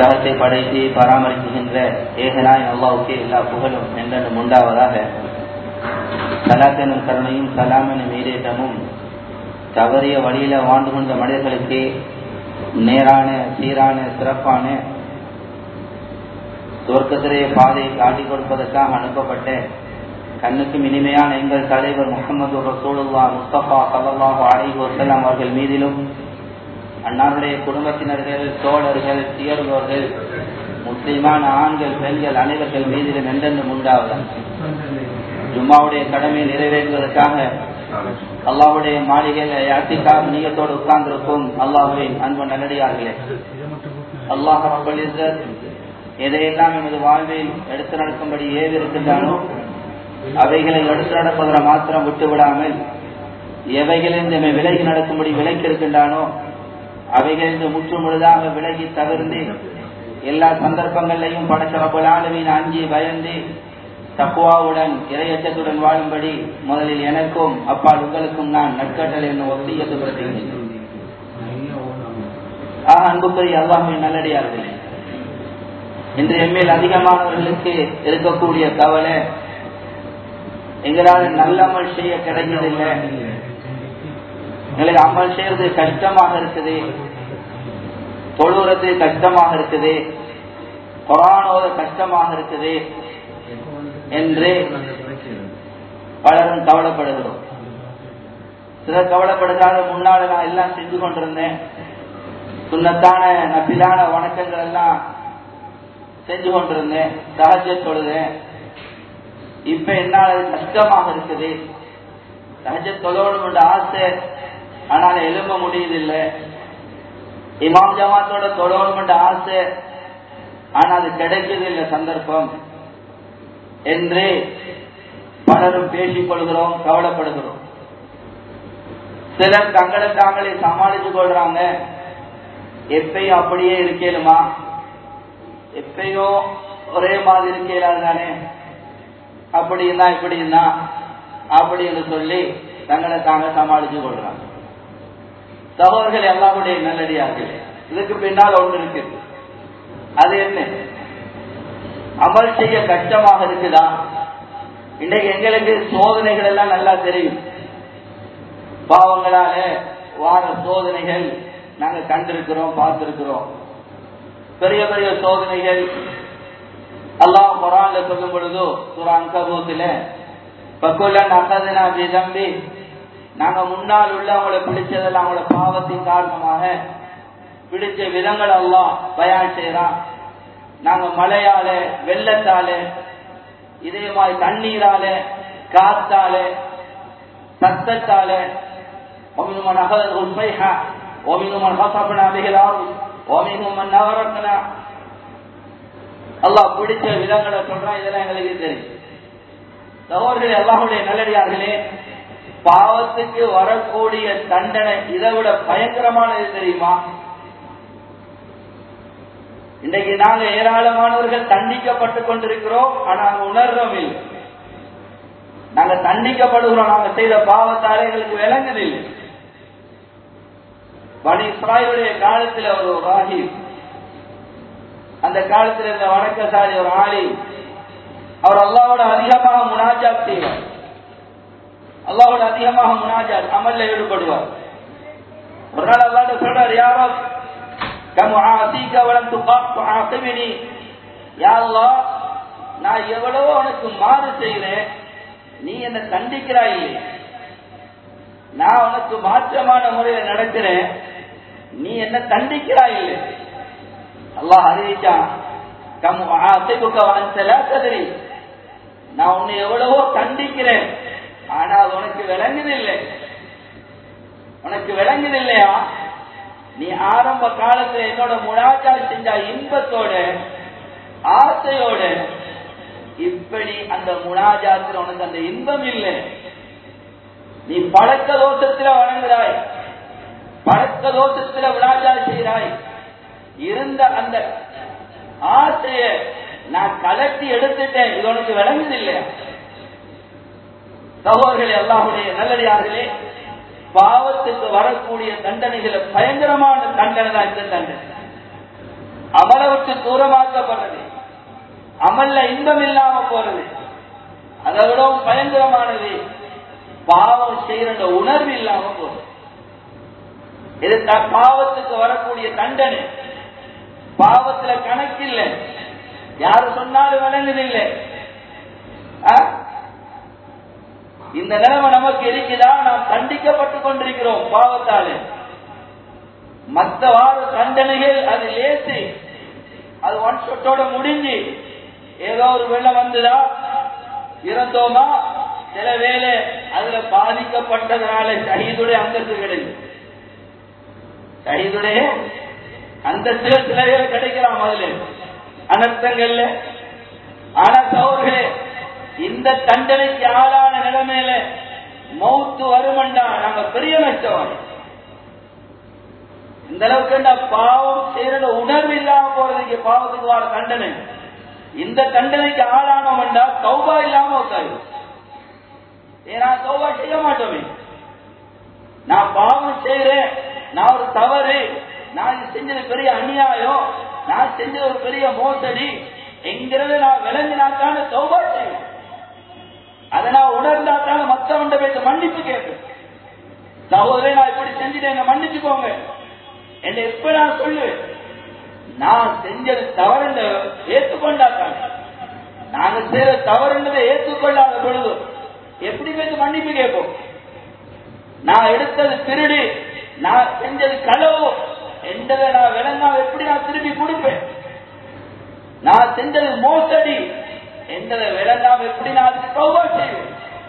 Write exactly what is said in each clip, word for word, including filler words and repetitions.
உலகத்தை படைத்து பராமரிக்கின்ற ஏகனாய் அல்லாஹ்வுக்கே எல்லா புகழும் என்றென்றும் உண்டாவதாக. ஸலாத் எனும் கருணையும் சலாம் எனும் ஈடேற்றமும் தவறிய வழியில வாழ்ந்து கொண்ட மனிதர்களுக்கு நேரான சீரான சிறப்பான துவக்கத்திலே பாதையை காட்டிக் கொடுப்பதற்காக அனுப்பப்பட்ட கண்ணுக்கும் இனிமையான எங்கள் தலைவர் முஹம்மது ரசூலுல்லாஹ் முஸ்தபா ஸல்லல்லாஹு அலைஹி வஸல்லம் அவர்கள் மீதிலும் அன்னாருடைய குடும்பத்தினர்கள், தோழர்கள், சியர்வர்கள், முஸ்லிமான ஆண்கள், பெண்கள் அனைவர்கள் மீதிலும் என்றென்றும் உண்டாவதாக. ஜும்மாவுடைய கடமையை நிறைவேற்றுவதற்காக அல்லாஹ்வுடைய மாளிகையில யாத்திகாப் நியத்தோடு உட்கார்ந்திருக்கும் அல்லாஹ்வின் அன்பு நல்லடியார்களே, அல்லாஹ் ரப்பல் இஸ்ஸத் எதையெல்லாம் எமது வாழ்வில் எடுத்து நடக்கும்படி ஏவி இருக்கின்றானோ அவைகளை எடுத்து நடப்பதை மாத்திரம் விட்டுவிடாமல் எவைகளிலிருந்து எம்மை விலகி நடக்கும்படி விலக்கி இருக்கின்றானோ அவைகளிலிருந்து முற்று முழுதாக விலகி தவிர்ந்து எல்லா சந்தர்ப்பங்களையும் படைத்த ரப்பல் ஆலமீன் அஞ்சி பயந்து தக்வாவுடன் இறையச்சத்துடன் வாழும்படி முதலில் எனக்கும் அப்பால் உங்களுக்கும் நான் நற்கட்டளை என்னும் வசியத்து பிறப்பிக்கின்றேன். ஆக அன்புக்குரிய அல்லாஹ்வின் நல்லடியார்களே, இன்று எம்மேல் அதிகமானவர்களுக்கு இருக்கக்கூடிய கவலை, எங்களால் நல்ல அமல் செய்ய கிடைக்கிறதில்லை, எங்களுக்கு அமல் செய்யறது கஷ்டமாக இருக்குது, தொழுகிறது கஷ்டமாக இருக்குது, குர்ஆன் ஓத கஷ்டமாக இருக்குது என்று பலரும் கவலைப்படுகிறோம். சிலர் கவலைப்படுகிறாத முன்னால நான் எல்லாம் செஞ்சு கொண்டிருந்தேன், சுன்னத்தான நபிலான வணக்கங்கள் எல்லாம் செஞ்சு கொண்டிருந்தேன், தஹஜ்ஜத் தொழுதேன், இப்ப என்னால கஷ்டமாக இருக்குது, தஹஜ்ஜத் தொழணும் என்ற ஆசை, ஆனால் எழும்ப முடியதில்லை, இமாம் ஜமாத்தோட தொழணும் என்ற ஆசை, ஆனால் அது கிடைக்கதில்லை சந்தர்ப்பம் என்று பலரும் பேசிக் கொள்கிறோம், கவலைப்படுகிறோம். சிலர் தங்களை தாங்களே சமாளிச்சு கொள்றாங்க, எப்பயும் அப்படியே இருக்கேலுமா, எப்பயோ ஒரே மாதிரி இருக்கேலாம் தானே, அப்படின்னா இப்படின்னா அப்படின்னு சொல்லி தங்களை தாங்க சமாளிச்சு கொள்றாங்க. சகோதரர்கள் எல்லாருடைய நல்லடியார்கள், இதுக்கு பின்னால் ஒன்று இருக்கு. அது என்ன? அமல் செய்ய கஷ்டமாக இருக்குதா? இன்றைக்கு எங்களுக்கு சோதனைகள் எல்லாம் நல்லா தெரியும், பாவங்களால வார சோதனைகள் நாங்க கண்டிருக்கிறோம், பார்த்திருக்கிறோம். பெரிய பெரிய சோதனைகள் அல்லாஹ் குர்ஆன்ல சொல்லும் பொழுது சூரா அன்கபூத்ல பக்குலன் அகதனா பிதம்பி, நாங்க முன்னால் உள்ள அவங்களை பிடிச்சதெல்லாம் அவங்களோட பாவத்தின் காரணமாக பிடிச்ச விதங்கள் அல்லாஹ் பயான் செய்யறான். நாங்க மழையால, வெள்ளத்தால, இதே மாதிரி தண்ணீரால, காத்தால, சத்தத்தால, ஒமினுமன் அகதல் உஸ்மைஹா ஒமினுமன் ஹஸப்னா பிஹில் அர்த் ஒமினுமன் நகரக்னா, அல்லாஹ் பிடிச்ச விதங்களை சொல்றான். இதெல்லாம் எங்களுக்கு தெரியும். சகோதரர்களே, அல்லாஹ்வுடைய நல்லடியார்களே, பாவத்துக்கு வரக்கூடிய தண்டனை இதை விட பயங்கரமானது தெரியுமா? இன்றைக்கு நாங்க ஏராளமானவர்கள் தண்டிக்கப்பட்டுக் கொண்டிருக்கிறோம், ஆனா உணர்றோம் இல்லை. நாங்க தண்டிக்கப்படுகிறோம், நாங்க செய்த பாவத்தாலே எங்களுக்கு விளங்குதில்லை. பனி இஸ்ராயீலுடைய காலத்தில் ஒரு ராஹிப், அந்த காலத்தில் இருந்த வணக்கசாலி ஒரு ஆலி, அவர் அல்லாஹ்வோட அதிகமாக முனாஜாத் செய்வார், அல்லாஹ்வோட அதிகமாக முனாஜாத் அமல்ல ஈடுபடுவார். ஒரு நாள் அல்லாஹ் சொல்றார், யா ரப் கமுஆசிக வலம் துகாஃபினி, யா அல்லாஹ், நான் எவ்வளவோ உனக்கு மாறு செய்கிறேன், நீ என்ன தண்டிக்கிறாய், நான் உனக்கு மாற்றமான முறையில் நடக்கிறேன், நீ என்ன தண்டிக்கிறாய் இல்லை. அல்லாஹ் அறிவிச்சான், கமுஆசிபுக வஅன்த லா தத்ரி, நான் உன்னை எவ்வளவோ தண்டிக்கிறேன், ஆனால் உனக்கு விளங்குதில்லை. உனக்கு விளங்குதில்லையா? நீ ஆரம்ப காலத்துல என்னோட முனாஜாத் செஞ்ச இன்பத்தோட ஆசையோட, இப்படி அந்த முனாஜாத்துல உனக்கு அந்த இன்பம் இல்லை. நீ பழக்க தோஷத்துல வணங்குறாய், பழக்க தோஷத்துல முனாஜாத் செய்கிறாய், இருந்த அந்த ஆசைய நான் கலட்டி எடுத்துட்டேன், இது உனக்கு விளங்குதில்லையா? சகோதரர்களே, அல்லாஹ்வுடைய நல்லடியார்களே, பாவத்துக்கு வரக்கூடிய தண்டனைகளை பயங்கரமான தண்டனை தான் இந்த தண்டனை. அமலை விட்டு தூரமாக்கப்படுறது, அமல்ல இன்பம் இல்லாம போறது. அதை விடவும் பயங்கரமானது பாவம் செய்யற உணர்வு இல்லாம போறது. இது பாவத்துக்கு வரக்கூடிய தண்டனை. பாவத்துல கணக்கில்லை, யாரு சொன்னாலும் விளங்குதில்லை. இந்த நிலைமை நமக்கு இருக்குதா? நாம் தண்டிக்கப்பட்டுக் கொண்டிருக்கிறோம் பாவத்தாலே. மற்றவாறு தண்டனைகள் அது லேசு, அது ஒன் ஷொட்டோட முடிஞ்சு ஏதோ ஒரு வெள்ளம் வந்துதா இறந்தோமா, சில வேளை அதுல பாதிக்கப்பட்டதுனால ஷஹீதுடைய அந்தஸ்து கிடைக்கும். ஷஹீதுடைய அந்தஸ்துகள் சில வேளை கிடைக்கலாம் அதுல அனர்த்தங்கள்ல. ஆனா சகோதரர்களே, இந்த தண்டனைக்கு ஆளான நிலைமையில மௌத்து வருமண்டா நாங்க பெரிய நஷ்டம். இந்த அளவுக்கு பாவம் செய்யற உணர்வு இல்லாம போறதுக்கு பாவத்துக்கு வர தண்டனை. இந்த தண்டனைக்கு ஆளானோம்டா தௌபா இல்லாம உட்காரு. ஏன்னா தௌபா செய்ய மாட்டோமே. நான் பாவம் செய்யறேன், நான் ஒரு தவறு, நான் செஞ்சது பெரிய அநியாயம், நான் செஞ்சது ஒரு பெரிய மோசடி என்கிறத நான் விளங்கினாத்தான தௌபா செய்வேன். அதை நான் உணர்ந்தாத்தான மற்றவண்ட பேச மன்னிப்பு கேட்பேன். சகோதரே, நான் இப்படி செஞ்சுட்டேன், மன்னிச்சுக்கோங்க என்ன எப்ப நான் சொல்லுவேன். நான் செஞ்சது தவறு ஏற்றுக்கொண்டாத்தாங்க. நாங்க செய்யற தவறுன்றதை ஏற்றுக்கொள்ளாத பொழுது எப்படி பேச மன்னிப்பு கேட்போம்? நான் எடுத்தது திருடி, நான் செஞ்சது களவு என்றதை நான் விளங்கா எப்படி நான் திருப்பி கொடுப்பேன்? நான் செஞ்சது மோசடி என்றதை விளங்காம எப்படி நான் அதுக்கு தௌபா செய்வேன்?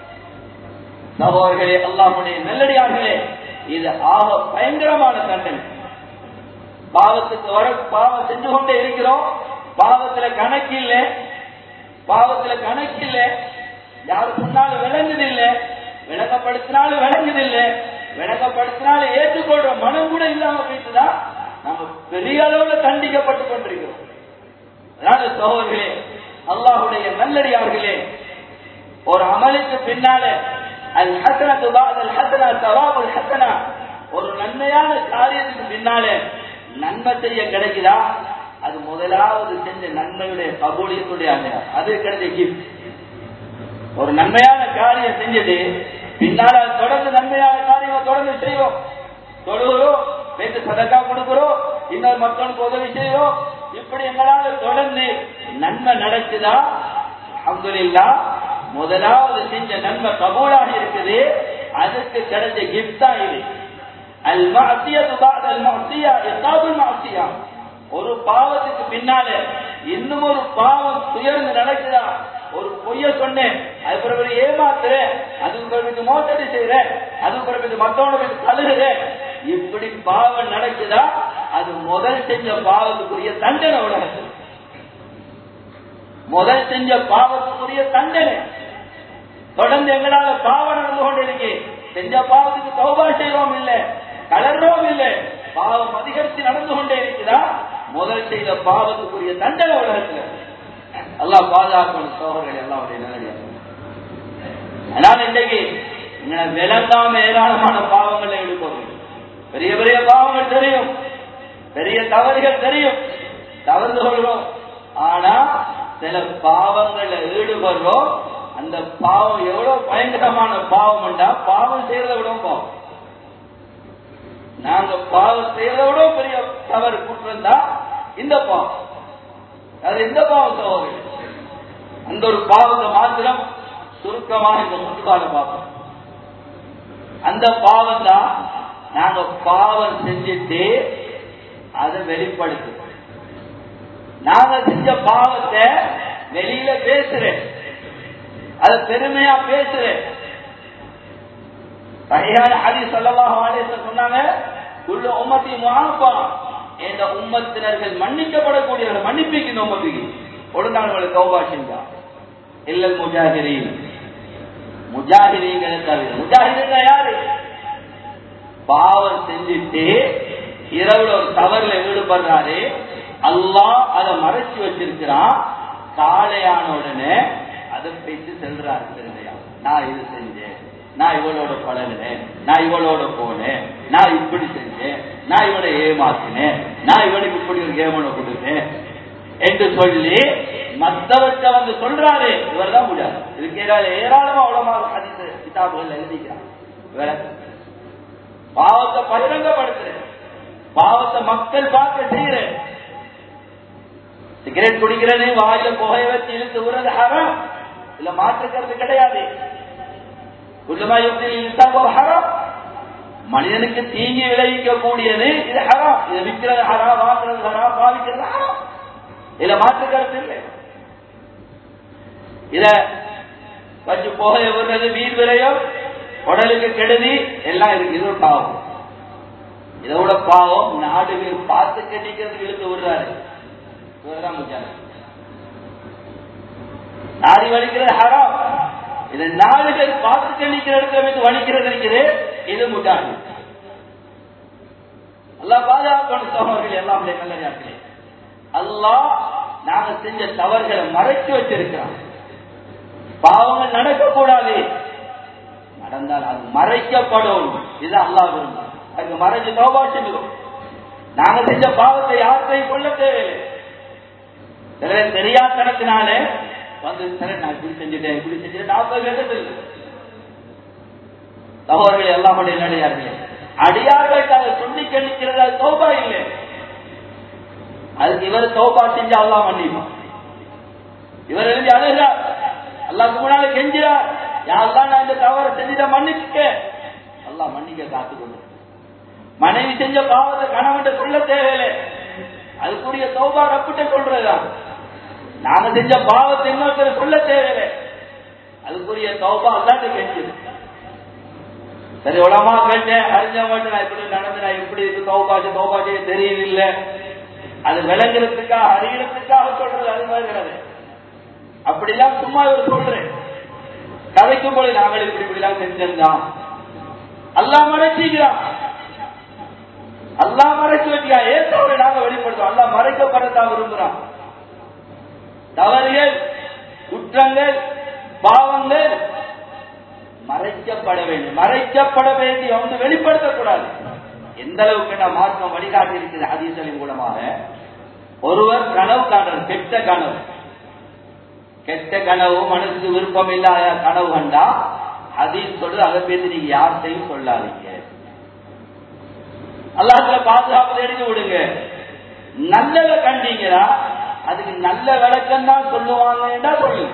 சகோதரர்களே, அல்லாஹ்வுடைய நல்லடியார்களே, இது ஆக பயங்கரமான தண்டனை. பாவத்துக்கு வர பாவம் செஞ்சு கொண்டே இருக்கிறோம். பாவத்துல கணக்கில்லை, பாவத்துல கணக்கில்லை. யாரு சொன்னாலும் விளங்குதில்லை, விளங்கப்படுத்தினாலும் விளங்குதில்லை, விளங்கப்படுத்தினாலும் ஏற்றுக்கொள்ற மனம் கூட இல்லாம போயிட்டுதான் நம்ம பெரிய அளவுல தண்டிக்கப்பட்டுக் கொண்டிருக்கிறோம். அதனால சகோதரர்களே, அல்லாஹ்வுடைய நல்லடியார்களே, ஒரு அமலுக்கு பின்னால அல் ஹஸனத்து பஅதல் ஹஸனா தவாபுல் ஹஸனா, ஒரு நன்மையான காரியத்துக்கு பின்னால நன்மை செய்ய கிடைக்குதா? அது முதலாவது செஞ்ச நன்மையுடைய கபூலியத்துடைய அடையாளம், அது கிடைச்ச கிஃப்ட். ஒரு நன்மையான காரியம் செஞ்சது பின்னால தொடர்ந்து நன்மையான காரியம் தொடர்ந்து செய்வோம், தொழுகிறோம், பேச்சு சதக்கா கொடுக்கிறோம், இன்னொரு மக்களுக்கு உதவி செய்வோம், இப்படி எங்களால் தொடர்ந்து நன்மை நடக்குதா? அல்ஹம்துலில்லாஹ், முதலாவது செஞ்ச நன்மை கபூலாக இருக்குது. அதுக்கு கிடைச்ச கிஃப்ட் தான் இது. அல் மஅசியத்து பஅதல் மஅசியா இகாபுல் மஅசியா. ஒரு பாவத்துக்கு பின்னால இன்னும் ஒரு பாவம் துயர்ந்து நடக்குதா? ஒரு பொய்ய சொன்னேன், அது பிறகு ஏமாத்துறேன், அதுக்கு பிறகு மோசடி செய்யறேன், அதுக்கு பிறகு மற்றவனுக்கு கழுகுறேன், இப்படி பாவம் நடக்குதா? அது முதல் செஞ்ச பாவத்துக்குரிய தண்டனை. உலகத்தில் முதல் செஞ்ச பாவத்துக்குரிய தண்டனை. தொடர்ந்து எங்களால பாவம் நடந்து கொண்டிருக்கு. செஞ்ச பாவத்துக்கு தௌபா செய்வோம் இல்லை, கலர்றோம் இல்லை, பாவம் அதிகரித்து நடந்து கொண்டே இருக்குதா? முதல் செய்த பாவத்துக்குரிய தண்டனை உலகத்தில். அல்லாஹ் பாதுகாக்கணும் சோழர்கள் எல்லாருடைய நல்லடியாக. அதனால இன்றைக்கு விளங்காம ஏராளமான பாவங்களை ஈடுபடும். பெரிய பெரிய பாவங்கள் தெரியும், பெரிய தவறுகள் தெரியும், தவறு கொள்கிறோம். ஆனா சில பாவங்கள்ல ஈடுபடுறோம். அந்த பாவம் எவ்வளவு பயங்கரமான பாவம் என்றா, பாவம் செய்யறதை விட பாவம். நாங்க பாவம் செய்யறதை விட பெரிய தவறு குற்றம் தான் இந்த பாவம். அது இந்த பாவம் சகோதரர்கள். அந்த ஒரு பாவத்தை மாத்திரம் சுருக்கமாக இந்த முன்பாக பார்ப்போம். அந்த பாவம் தான் நாங்க பாவம் செஞ்சுட்டு அதை வெளிப்படுத்து. நாங்க செஞ்ச பாவத்தை வெளியில பேசுறேன், அது பெருமையா பேசுறேன். ஹதீஸ் ஸல்லல்லாஹு அலைஹி வஸல்லம் சொன்னாங்க, குல்லு உம்மத்தி முஆஃபா, இந்த உம்மத்தினர்கள் மன்னிக்கப்படக்கூடியவர்கள், மன்னிப்பிக்கின்ற உம்மத்துக்கு ஒழுங்கானவர்களை தௌபா செஞ்சா இல்லல் முஜாஹிரீன், முஜாஹிரீன்களை தவிர. முஜாஹிரீன் யாரு? பாவம் செஞ்சுட்டு இரவுல ஒரு தவறுல ஈடுபடுறாரு, அல்லாஹ் அதை மறைச்சு வச்சிருக்கிறான். காலையான உடனே அதை பேசி செல்றாரு, நான் இது செஞ்சேன், நான் இவளோட பழகினேன், நான் இவளோட போனேன், நான் இப்படி செஞ்சேன், நான் இவனை ஏமாத்தினேன், நான் இவனுக்கு இப்படி ஒரு ஏமனை கொடுத்தேன் என்று சொல்லி மற்றவர்கிட்ட வந்து சொல்றாரு. இவர் தான் முடியாது. இதுக்கு ஏராளமா அவ்வளவு ஹதீஸ் கிதாபுகள் எழுதிக்கிறார். இவர பாவத்தை பகிரங்கப்படுத்துறேன், பாவத்தை மக்கள் பார்க்க செய்யறேன். சிகரெட் குடிக்கிறது, வாயில புகையை வச்சு இழுத்து விடுறது ஹராம், இல்ல மாற்றுக்கிறது கிடையாது. மனிதனுக்கு தீங்கி விளைவிக்க கூடியது இது ஹராம். இதை விற்கிறது ஹராம், வாங்குறது ஹராம், பாவிக்கிறது ஹராம், இதுல மாற்று கருத்து இல்லை. இத வச்சு புகையை விடுறது, வீண் விரையும், உடலுக்கு கெடுதி எல்லாம் இருக்கு. இது ஒரு பாவம். இதோட பாவம் நாடு பார்த்து கட்டிக்கிறதுக்கு இழுத்து விடுறாரு. நாடி வலிக்கிறது ஹராம். இது நாலு பேர் பார்த்து கணிக்கிற இடத்துல வைத்து வலிக்கிறது இருக்குது. இது முட்டாது. அல்லாஹ் பாதுகாக்கணும் சகோதரர்கள், எல்லாம் நல்ல. அல்லாஹ் நாங்க செஞ்ச தவறுகளை மறைச்சு வச்சிருக்கிறோம். பாவங்கள் நடக்கக்கூடாது, நடந்தால் அது மறைக்கப்படும். இது அல்லாஹ் விரும்பும். அதுக்கு மறைச்சு தௌபா செய்கிறோம். நாங்க செஞ்ச பாவத்தை யார்கிட்டையும் சொல்ல தேவையில்லை. சில தெரியாதனத்தினால வந்து நான் இப்படி செஞ்சுட்டேன் இப்படி செஞ்சுட்டேன் நாற்பது கேட்டது சகோதரர்கள் எல்லாம் நடிகார்கள் அடியார்களுக்காக சொல்லி கணிக்கிறது. அது தௌபா இல்லை. அதுக்கு இவர் தௌபா செஞ்சு அல்லாஹ் மன்னிப்பான். இவர் எழுதி அழுகிறார், அல்லாஹ்க்கு முன்னால கெஞ்சிறார், யாரெல்லாம் நான் இந்த தவறை செஞ்சுட்ட மன்னிச்சுக்க. அல்லாஹ் மன்னிக்க காத்துக்கொண்டு. மனைவி செஞ்ச பாவத்தை கணவன் சொல்ல தேவையில்லை. அதுக்குரிய தௌபா ரப்பிட்ட சொல்றதுதான். நாங்க செஞ்ச பாவத்தை இன்னொருத்தர் சொல்ல தேவையில்லை. அதுக்குரிய தௌபா அல்லாஹ்ட்ட கெஞ்சுது. சரி உலமா கேட்டேன், அறிஞ்ச மாட்டேன், நான் இப்படி நடந்தேன், இப்படி இருக்கு, தௌபா தௌபா செய்ய தெரியல. அது விளங்குறதுக்காக அறிகிறதுக்காக சொல்றது. அது மாதிரி அப்படிலாம் சும்மா இவர் சொல்றேன். கதைக்கும் போது நாங்கள் இப்படி இப்படிலாம் செஞ்சோம். அல்லாஹ் மறைச்சிக்கிறான், அல்லாஹ் மறைச்சு வச்சியா. ஏன் தவறு நாங்க வெளிப்படுத்தோம்? அல்லாஹ் மறைக்கப்படத்தான் விரும்புறான். தவறுகள், குற்றங்கள், பாவங்கள் மறைக்கப்பட வேண்டும். மறைக்கப்பட வேண்டிய ஒன்று வெளிப்படுத்தக்கூடாது. எந்த அளவுக்கு நான் மார்க்கம் வழிகாட்டி இருக்கிற ஹதீஸ்களின் மூலமாக ஒருவர் கனவு காண்றார், கெட்ட கனவு. கெட்ட கனவு, மனசுக்கு விருப்பம் இல்லாத கனவு கண்டா ஹதீஸ் சொல்றது, அதை பேசி நீங்க யார்கிட்டையும் சொல்லாதீங்க. அல்லாஹ்வுல பாதுகாப்பு எடுத்து விடுங்க. நல்லதை கண்டீங்களா அதுக்கு நல்ல விளக்கம் தான் சொல்லுவாங்க சொல்லுங்க.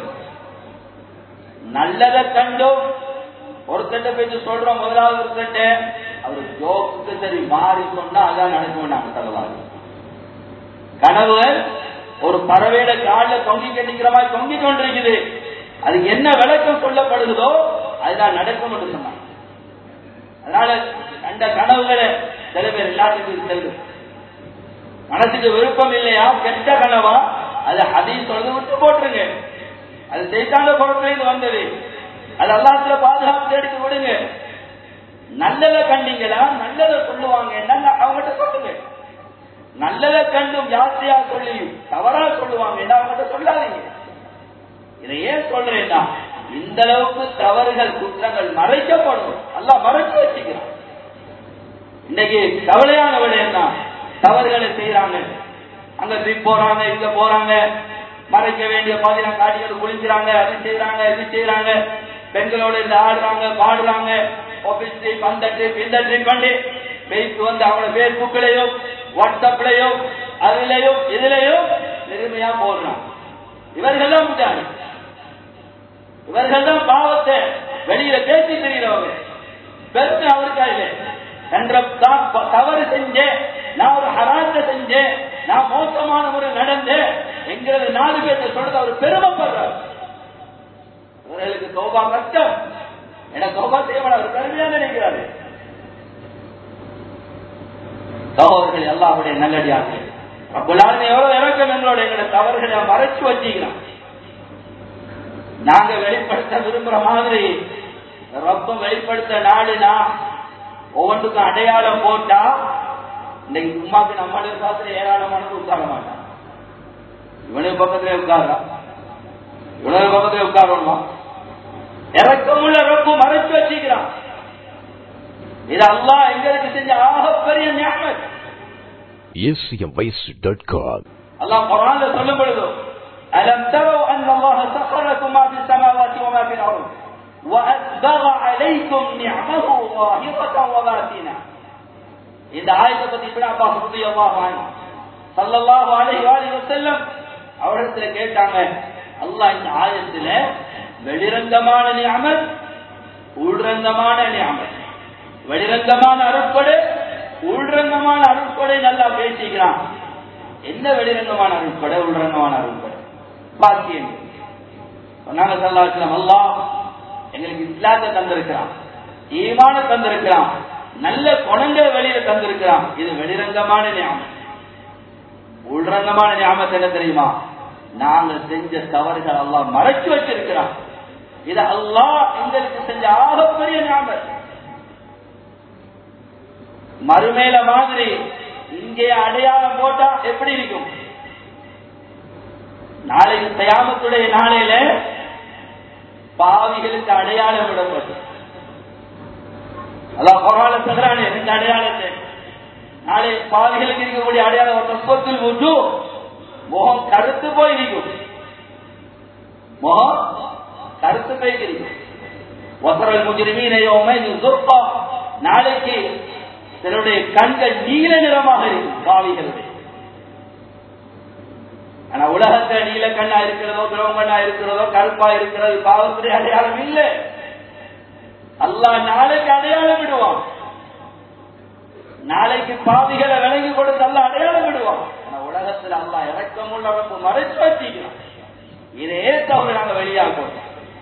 நல்லதை கண்டும் ஒருத்தட்ட பேச்சு சொல்றோம், முதலாவது ஒருத்தட்ட அவரு ஜோக்கு சரி மாறி சொன்னா அதான் நடக்கும். நாங்க சொல்லலாம். கனவுகள் ஒரு பறவையோட காலில் தொங்கி கட்டிக்கிற மாதிரி தொங்கி கொண்டிருக்குது. அதுக்கு என்ன விளக்கம் சொல்லப்படுகிறதோ அதுதான் நடக்கும் என்று சொன்னாங்க. அதனால அந்த கனவுகளை சில பேர் எல்லாத்துக்கும் செல்லும். மனசுக்கு விருப்பம் இல்லையா, கெட்ட கனவா, அது ஹதீஸ் சொல்றது விட்டு போட்டுருங்க. அது சைத்தான பொருட்களில் வந்தது. அது அல்லாஹ்வுல பாதுகாப்பு எடுத்து விடுங்க. நல்லதை கண்டீங்களா, நல்லதை சொல்லுவாங்க, அவங்ககிட்ட சொல்லுங்க. நல்லதை கண்டும் யாத்திரையா சொல்லி தவறா சொல்லுவாங்க, அவங்ககிட்ட சொல்லாதீங்க. இதை ஏன் சொல்றேன்னா, இந்த அளவுக்கு தவறுகள், குற்றங்கள் மறைக்கப்படும். அல்லாஹ் மறைச்சு வச்சுக்கிறான். இன்னைக்கு கவலையான விடயம் தான். தவறுகளை செய்யறாங்க, அங்க ட்ரிப் போறாங்க, இங்க போறாங்க, மறைக்க வேண்டிய பாதினா காட்டிகள் குளிக்கிறாங்க, அது செய்யறாங்க, இது செய்யறாங்க, பெண்களோட இருந்து ஆடுறாங்க, பாடுறாங்க, ஆபீஸ் ட்ரிப், அந்த ட்ரிப், இந்த ட்ரிப் பண்ணி பேசி வந்து அவங்க பேஸ்புக்லயும் வாட்ஸ்அப்லயும் அதுலயும் இதுலயும் பெருமையா போடுறாங்க. இவர்கள் தான் முட்டாளி. இவர்கள் தான் பாவத்தை வெளியில பேசி தெரிகிறவங்க. பெருமை அவருக்கா இல்லை. என்ற தவறு செஞ்சேன், நான் ஒரு ஹராத்தை செஞ்சேன், நான் மோசமான முறை நடந்தேன் என்கிறது நாலு பேர்த்த சொல்றது அவர் பெருமைப்படுறார். இவர்களுக்கு தௌபா கஷ்டம். எனக்கு தௌபா செய்ய அவர் பெருமையா நினைக்கிறாரு. சகோதரர்கள் அல்லாஹ்வுடைய நல்லடியார்கள், ரப்பல் ஆலமீன் எவ்வளவு இறக்கம் எங்களோட எங்களை தவறுகளை மறைச்சு வச்சுக்கிறோம். நாங்க வெளிப்படுத்த விரும்புற மாதிரி ரப்ப வெளிப்படுத்த நாடுனா ஒவ்வொன்றுக்கும் அடையாளம் போட்டா இன்னைக்கு சும்மாக்கு நம்மளுடைய காலத்துல ஏராளமானது உட்கார மாட்டான். இவனுக்கு பக்கத்துல உட்காரா, இவனுக்கு பக்கத்துல உட்காரணுமா, இறக்கமுள்ள ரப்பு மறைச்சு வச்சுக்கிறான். இது அல்லாஹ் எங்களுக்கு செஞ்ச ஆகப்பெரிய நிஅமத். ஏசிஎம்வைஸ் டாட் காம். அல்லாஹ் குர்ஆன்ல சொல்லும் பொழுது அலம் தரவு அன் அல்லாஹ் சഖر لكم ما في السماوات وما في الارض واسبغ عليكم نعمه ظاهرة وباطنة. இந்த ஆயத்தை பத்தி இப்னு அப்பாஸ் ரலியல்லாஹு அன்ஹு ஸல்லல்லாஹு அலைஹி வஸல்லம் அவரிடத்துல கேட்டாங்க, அல்லாஹ் இந்த ஆயத்துல வெளிரங்கமான நிஅமத், உள்ரங்கமான நிஅமத், வெளிரங்கமான அருட்கொடை, உள்ரங்கமான அருட்கொடை நல்லா பேசிக்கிறான். என்ன வெளிரங்கமான அருட்கொடை, உள்ரங்கமான அருட்கொடை? பாக்கியம். சொன்னாங்க ஸல்லல்லாஹு அலைஹி வஸல்லம், அல்லாஹ் எங்களுக்கு இஸ்லாத்தை தந்திருக்கிறான், ஈமான தந்திருக்கிறான், நல்ல குணங்களை வெளியில தந்திருக்கிறான். இது வெளிரங்கமான நியாமத். உள்ரங்கமான நியாமத் என்ன தெரியுமா? நாங்க செஞ்ச தவறுகள் அல்லாஹ் மறைச்சு வச்சிருக்கிறான். இது அல்லாஹ் எங்களுக்கு செஞ்ச ஆகப்பெரிய நியாமத். மறுமேல மாதிரி இங்கே அடையாளம் போட்டா எப்படி இருக்கும்? நாளைக்கு கியாமத்துடைய நாளையில பாவிகளுக்கு அடையாளம் விடப்பட்டு அல்லாஹ் குர்ஆன்ல சொல்றானே இந்த அடையாளத்தை, நாளை பாவிகளுக்கு இருக்கக்கூடிய அடையாளம் தஸ்வத்துல் வுஜூ, முகம் கருத்து போய் இருக்கும், முகம் கருத்து போய் இருக்கும். வஸரல் முஜ்ரிமீன யௌமைன் ஸுர்கா, நாளைக்கு சிலருடைய கண்கள் நீல நிறமாக இருக்கும் பாவிகளுடைய. ஆனா உலகத்துல நீல கண்ணா இருக்கிறதோ திரவங்கண்ணா இருக்கிறதோ கருப்பா இருக்கிறது பாவத்துடைய அடையாளம் இல்லை. அல்லாஹ் நாளைக்கு அடையாளம் விடுவான். நாளைக்கு பாவிகளை விலகி கொடுத்து அல்லாஹ் அடையாளம் விடுவான். ஆனா உலகத்துல அல்லாஹ் இறக்கமுள்ள ரப்பு மறைச்சு வச்சிக்கிறான். இதே தவறு நாங்க வெளியாகும்.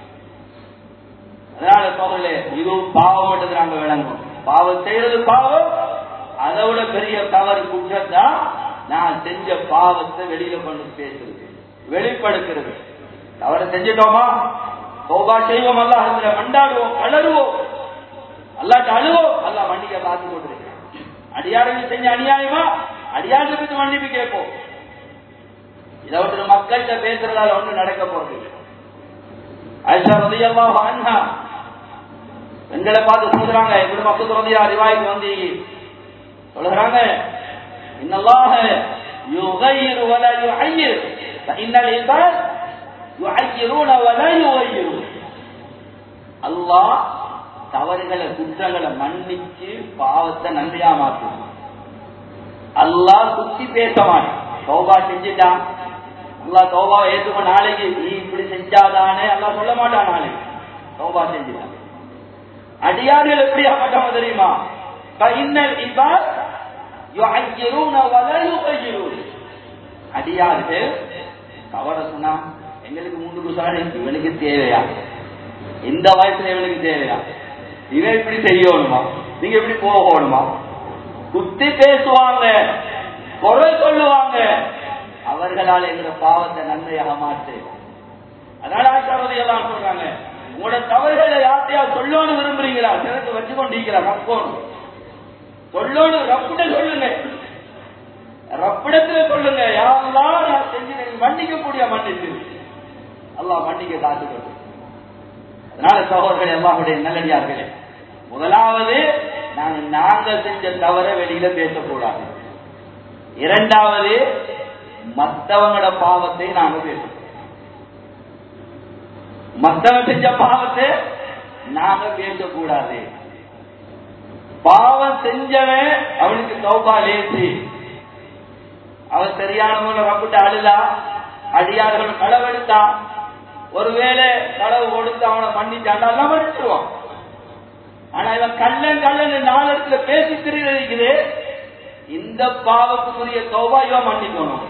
அதனால தவறுல இதுவும் பாவம் மட்டும் நாங்க விளங்கும். பாவம் செய்யறது பாவம், அதை விட பெரிய தவறு குற்றத்தான் நான் செஞ்ச பாவத்தை வெளியில கொண்டு பேசுறது, வெளிப்படுத்துறது. தவறு செஞ்சிட்டோமா தௌபா செய்வோம், அல்லாஹ்விட மண்டாடுவோம், கலருவோம், அல்லாஹ்ட்ட அழுவோம், அல்லாஹ் மன்னிக்க பார்த்து கொண்டிருக்கிறான். அடியார்கள் செஞ்ச அநியாயமா அடியார்களுக்கு மன்னிப்பு கேட்போம். இதை விட்டு மக்கள்கிட்ட பேசுறதால ஒன்றும் நடக்க போறது. ஆயிஷா ரலியல்லாஹு அன்ஹா பெண்களை பார்த்து சொல்றாங்க, இப்படி மசூத் ரலியல்லாஹு ரிவாயத் வந்து சொல்றாங்க, இன்னல்லாஹ யுகையிரு வலா யுஐயிர் ஃபஇன்னல் இபாத் யுஐயிரூன வலா யுகையிரு. அல்லாஹ் தவறுகளை குற்றங்களை மன்னிச்சு பாவத்தை நன்மையா மாற்றும். அல்லாஹ் குத்தி பேச மாட்டான். தௌபா செஞ்சுட்டான், அல்லாஹ் தௌபாவை ஏற்றுக்கோ, நாளைக்கு நீ இப்படி செஞ்சாதானே அல்லாஹ் சொல்ல மாட்டான். நாளைக்கு தௌபா செஞ்சுட்டான். அடியார்கள் எப்படி ஆகட்டும் தெரியுமா? ஃபஇன்னல் இபாத் யுஐயிரூன வலா யுகையிரூன். அடியார்கள் தவற சொன்னா எங்களுக்கு முன்னுக்கு சொல்ல, இவனுக்கு தேவையா, இந்த வயசுல இவனுக்கு தேவையா, இவன் இப்படி செய்யணுமா, நீங்க இப்படி போகணுமா, குத்தி பேசுவாங்க, குறை சொல்லுவாங்க. அவர்களால் எங்க பாவத்தை நன்மையாக மாற்று. அதனால ஆச்சாரதி எல்லாம் சொல்றாங்க, உங்களோட தவறுகளை யார்த்தையா சொல்லணும்னு விரும்புறீங்களா, சிறப்பு வச்சு கொண்டிருக்கிறா ரப்போன்னு சொல்லணும். ரப்பிட சொல்லுங்க, ரப்பிடத்துல சொல்லுங்க, யாரெல்லாம் நான் செஞ்சு மன்னிக்கக்கூடிய மன்னிச்சு அல்லாஹ் மன்னிக்க காத்துக்கொண்டு. அதனால சகோதரர்கள் எல்லாருடைய நல்லடியார்களே, முதலாவது நாங்கள் நாங்கள் செஞ்ச தவற வெளியில பேசக்கூடாது. இரண்டாவது மற்றவங்களோட பாவத்தை நாங்க பேசணும். மற்றவன் செஞ்ச பாவத்தை நாங்க பேசக்கூடாது. பாவம் செஞ்சவன் அவனுக்கு தௌபா லேசி, அவன் சரியான முறை ரப்பிட்டு அழுதா, அடியார்கள் களவெடுத்தான், ஒருவேளை களவு கொடுத்து அவனை மன்னிச்சான், எல்லாம் மன்னிச்சிருவான். ஆனா இவன் கள்ளன் கள்ளன் நாலு இடத்துல பேசி திரிகிறது, இந்த பாவத்துக்குரிய தௌபா இவன் மன்னிக்கணும்.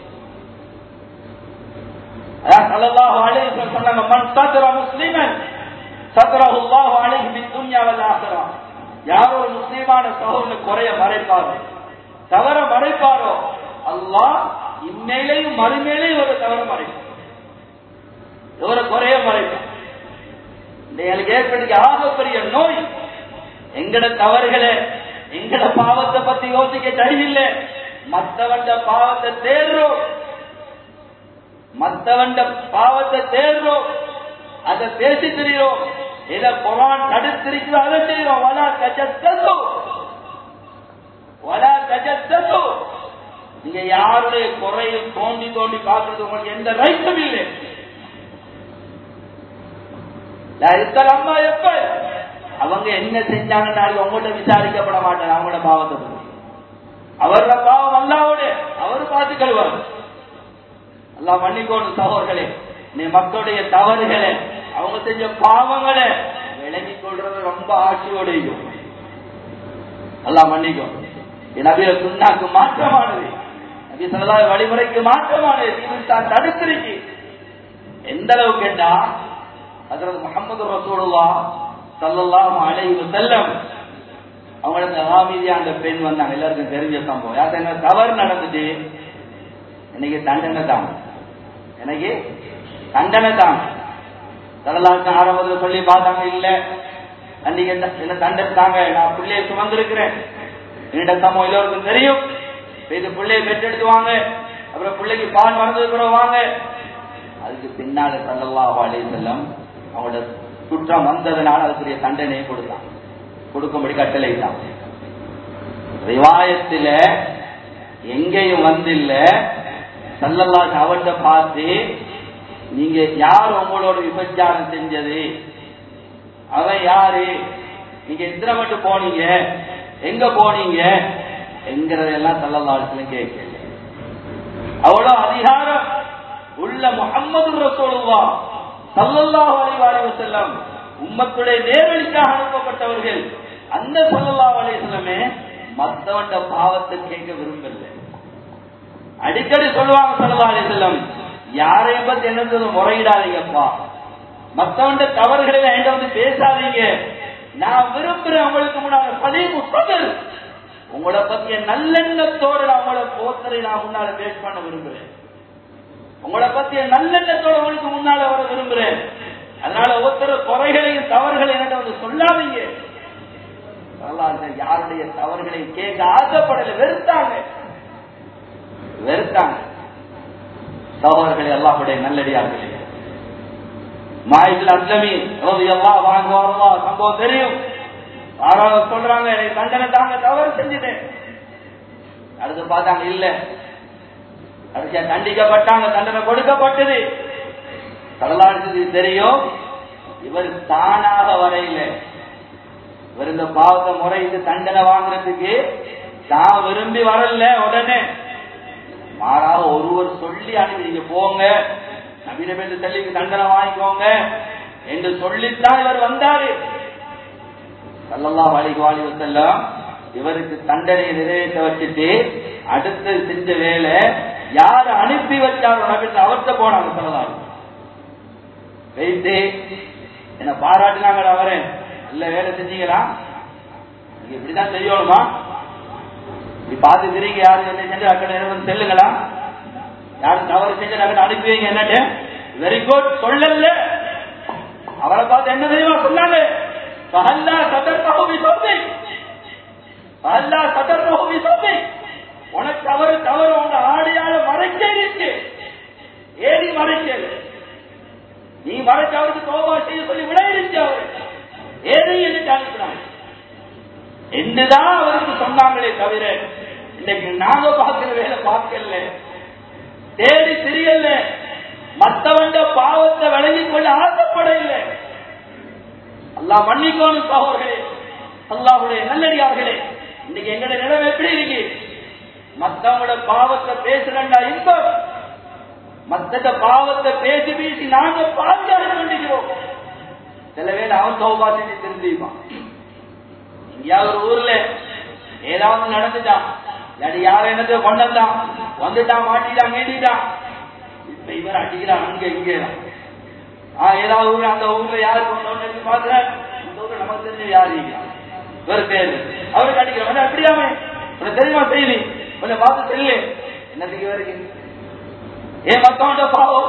ஸல்லல்லாஹு அலைஹி வஸல்லம் சொன்னாங்க, மன் சத்ர முஸ்லிமன் சத்ரஹு அல்லாஹு அலைஹி பித்துன்யா வல் ஆখিরাহ. யார் ஒரு முஸ்லிமான சகோதரனுக்கு குறைய மறைப்பாரோ, தவற மறைப்பாரோ, அல்லாஹ் இம்மேலையும் மறுமேலையும் ஒரு தவற மறைப்பார், ஒரு குறைய மறைப்பார். எங்களுக்கு ஏற்படுத்த ஆகப்பெரிய நோய் எங்கட தவறுகளை, எங்கட பாவத்தை பத்தி யோசிக்க தெரியல. மற்றவண்ட பாவத்தை தேர்றோம், மற்றவண்ட பாவத்தை தேர்றோம், அதை பேசி தெரியும். இத குர்ஆன் தடுத்திருக்குது, அதை செய்வோம். வலா தஜஸ்ஸஸு வலா தஜஸ்ஸஸு. நீங்க யாருடைய குறையும் தோண்டி தோண்டி பார்க்கறது உங்களுக்கு எந்த ரைட்டும் இல்லை. அம்மா எப்ப அவங்க என்ன செஞ்சாங்கன்னு உங்கள்கிட்ட விசாரிக்கப்பட மாட்டாங்க. அவங்களோட பாவத்தை பற்றி அவரோட பாவம் அல்லாவோட அவரு பார்த்து கழுவார். அல்லாஹ் மன்னிக்கோணும் சகோதரர்களே. நீ மக்களுடைய தவறுகளை அவங்க செஞ்ச பாவங்களை விளங்கி கொள்றது ரொம்ப ஆட்சியோட இருக்கும். அல்லாஹ் மன்னிக்கும். நபிய சுன்னாக்கு மாற்றமானது, நபி ஸல்லல்லாஹு வழிமுறைக்கு மாற்றமானது தீவிரத்தான் தடுத்திருக்கு. எந்த அளவுக்கு கேட்டா ஹஜ்ரத் முஹம்மது ரசூலுல்லாஹ் ஸல்லல்லாஹு அலைஹி வஸல்லம் அவங்களுக்கு ஆமீதியா அந்த பெண் வந்தாங்க. எல்லாருக்கும் தெரிஞ்ச சம்பவம். யாருக்கு என்ன தவறு நடந்துச்சு, இன்னைக்கு தண்டனை தான், எனக்கு தண்டனை தான். ஸல்லல்லாஹு ஆரம்பத்தில் சொல்லி பார்த்தாங்க, இல்ல அன்னைக்கு என்ன தண்டனை தாங்க, நான் பிள்ளையை சுமந்திருக்கிறேன், என்னோட சம்பவம் எல்லோருக்கும் தெரியும். இது பிள்ளையை பெற்றெடுத்துவாங்க, அப்புறம் பிள்ளைக்கு பால் மறந்துக்கிறோம் வாங்க. அதுக்கு பின்னால ஸல்லல்லாஹு அலைஹி வஸல்லம் அவங்களோட குற்றம் வந்ததுனால அதுக்குரிய தண்டனையை கொடுத்தாங்க, கொடுக்கும்படி கட்டளையிட்டாங்க. ரிவாயத்துல எங்கேயும் வந்தில்ல ஸல்லல்லாஹு அவர்கிட்ட பார்த்து நீங்க யார் உங்களோட விபச்சாரம் செஞ்சது, அவன் யாரு, நீங்க எத்தனை மட்டும் போனீங்க, எங்க போனீங்க என்கிறதெல்லாம் ஸல்லல்லாஹு அலைஹி வஸல்லம் கேட்கல. அவ்வளவு அதிகாரம் உள்ள முஹம்மது ரசூலுல்லாஹ் ஸல்லல்லாஹு அலைஹி வஸல்லம் உம்மத்துடைய நேரடியாக அனுப்பப்பட்டவர்கள். அந்த ஸல்லல்லாஹு அலைஹி வஸல்லமே மத்தவண்ட பாவத்தை கேட்க விரும்பல. அடிக்கடி சொல்லுவாங்க ஸல்லல்லாஹு அலைஹி வஸல்லம், யாரையும் பத்தி என்ன முறையிடாதீங்கப்பா, மத்தவண்ட தவறுகளை என்கிட்ட வந்து பேசாதீங்க. நான் விரும்புறேன் உங்களுக்கு முன்னால சலீமு ஸத்ர், உங்களை பத்திய நல்லெண்ணத்தோடு நான் உங்களை போத்தரை நான் முன்னால பேச பண்ண விரும்புறேன். உங்களை பத்திய நல்லெண்ணத்தோடு உங்களுக்கு முன்னால வர விரும்புறேன். அதனால ஒவ்வொருத்தர் குறைகளையும் தவறுகளையும் என்கிட்ட வந்து சொல்லாதீங்க. யாருடைய தவறுகளை கேட்க ஆசைப்படல, வெறுத்தாங்க வெறுத்தாங்க சகோதரர்களே, அல்லாஹ்வுடைய நல்லடியார்களே. மாயிதுல் அஸ்லமி ரலியல்லாஹு அன்ஹு சம்பவம் தெரியும். ஆறாவது சொல்றாங்க, எனக்கு தண்டனை தாங்க, தவறு செஞ்சுட்டேன். அடுத்து பார்த்தாங்க, இல்ல அடுத்த தண்டிக்கப்பட்டாங்க, தண்டனை கொடுக்கப்பட்டது. ஸல்லல்லாஹு தெரியும், இவர் தானாக வரையில, இவர் இந்த பாவத்தை முறையிட்டு தண்டனை வாங்குறதுக்கு தான் விரும்பி வரல. உடனே மாறாக ஒருவர் சொல்லி அனுப்பி, நீங்க போங்க நபியிடமிருந்து சொல்லி தண்டனை வாங்கிக்கோங்க என்று சொல்லித்தான் இவர் வந்தாரு. ஸல்லல்லாஹு அலைஹி வஸல்லம் இவருக்கு தண்டனையை நிறைவேற்ற வச்சுட்டு அடுத்து செஞ்ச வேலை யார் அனுப்பி வச்சாரோ நபி அவர்கிட்ட போனாங்க. ஸல்லல்லாஹு வைத்து என்ன பாராட்டினாங்க, அவரே இல்ல வேலை செஞ்சீங்களா, நீங்க இப்படிதான் செய்யணுமா, இப்படி பாத்துக்கிறீங்க, யாரு என்ன செஞ்சு அக்கட செல்லுங்களா, யாரும் தவறு செஞ்சு அக்கட அனுப்பி வைங்க என்னட்டு. வெரி குட் சொல்லல. அவரை பார்த்து என்ன தெரியுமா சொன்னாங்க, பஹல்லா சதர்னஹு பிஸவ்பி, பஹல்லா சதர்னஹு பிஸவ்பி, உனக்கு தவறு தவறு உங்க ஆடையால மறைக்க இருக்கு, ஏறி மறைக்கல, நீ மறைச்சு அவருக்கு தௌபா செய்ய சொல்லி விட இருக்கு, அவரு ஏறி என்று அனுப்பினாங்க என்றுதான் அவருக்கு சொன்னாங்களே தவிர இன்னைக்கு நாங்க பார்க்கிற வேலை பார்க்கல, தேடி தெரியல, மற்றவண்ட பாவத்தை விளங்கிக் கொள்ள ஆசைப்பட இல்லை. அல்லாஹ் மன்னிக்கோணும் சகோதரர்களே, அல்லாஹ்வுடைய நல்லடியார்களே. இன்னைக்கு எங்களுடைய நிலைமை எப்படி இருக்கு, மற்றவங்களோட பாவத்தை பேசுறா இன்பம், மற்ற பாவத்தை பேசி பேசி நாங்க பாதுகாத்து கொண்டிருக்கிறோம். சில வேலை அவன் தௌபா செஞ்சு திருந்திப்பான். எங்கேயாவது ஒரு ஊர்ல ஏதாவது நடந்துட்டான், இல்லாட்டி யாரும் என்னத்தை கொண்டான் வந்துட்டான், மாட்டிட்டான், மீட்டிட்டான், இப்ப இவர் அடிக்கிறான் அங்க இங்கேதான். ஆஹ் ஏதாவது ஊர்ல அந்த ஊர்ல யாரு கொண்டு பாக்குற, இந்த ஊர்ல நமக்கு தெரிஞ்ச யாரு இவர் பேரு அவருக்கு அடிக்கிறான், அப்படியாமே உனக்கு தெரியுமா செய்யலி கொஞ்சம் பார்த்து செல்லு, என்னத்துக்கு இவருக்கு ஏன் மத்தவன்ட பாவம்.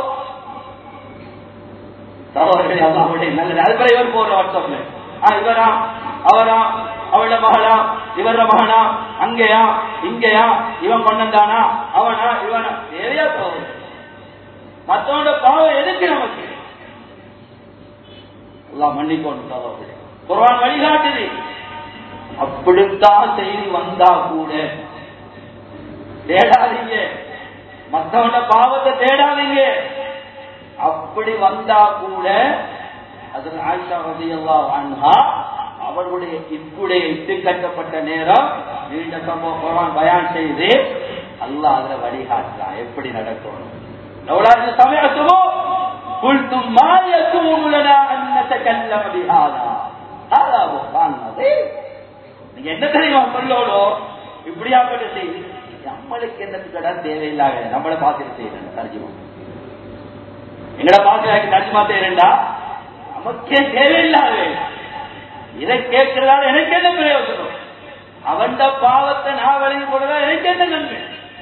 சகோதரர்களே, அல்லாஹ்வுடைய நல்லது. அதுபோல இவர் போற வாட்ஸ்அப்ல இவரா அவரா அவளோட மகளா இவர மகனா, அங்கேயா இங்கேயா, இவன் கொண்டானா அவனா இவனா, நிறையா சகோதரர். மத்தவனோட பாவம் எதுக்கு நமக்கு, எல்லாம் மன்னிக்கொண்டு குர்ஆன் வழிகாட்டுது. அப்படித்தான் செய்தி வந்தா கூட தேடாதீங்க, மற்றவன பாவத்தை தேடாதீங்க. அப்படி வந்தா கூட ஹஜ்ரத் ஆயிஷா ரலியல்லாஹு அன்ஹா அவர்களுடைய இக்குடைய இட்டு கட்டப்பட்ட நேரம் நீண்ட சம்பவம் குர்ஆன் பயான் செய்து அல்லாஹ் அதுல வழிகாட்டுறான் எப்படி நடக்கணும். லவ்லாஜி சமயத்துமோ குல்தும் மா யகூனு லனா அன் நதகல்லம பிஹாதா ஹாதா புஹ்தான் அதீம். நீங்க என்ன தெரியுமா சொல்லணும், இப்படியாப்பட்ட செய்தி நம்மளுக்கு என்னத்துக்கடா தேவையில்லாத நம்மளை பார்த்துட்டு செய்யணும் தர்ஜுமா, எங்கட பார்த்து தர்ஜுமா செய்யறா நமக்கே தேவையில்லாத இதை கேட்கிறதால எனக்கு என்ன பிரயோஜனம், அவன் பாவத்தை நான் வழங்கி போடுறதா எனக்கு என்ன நன்மை.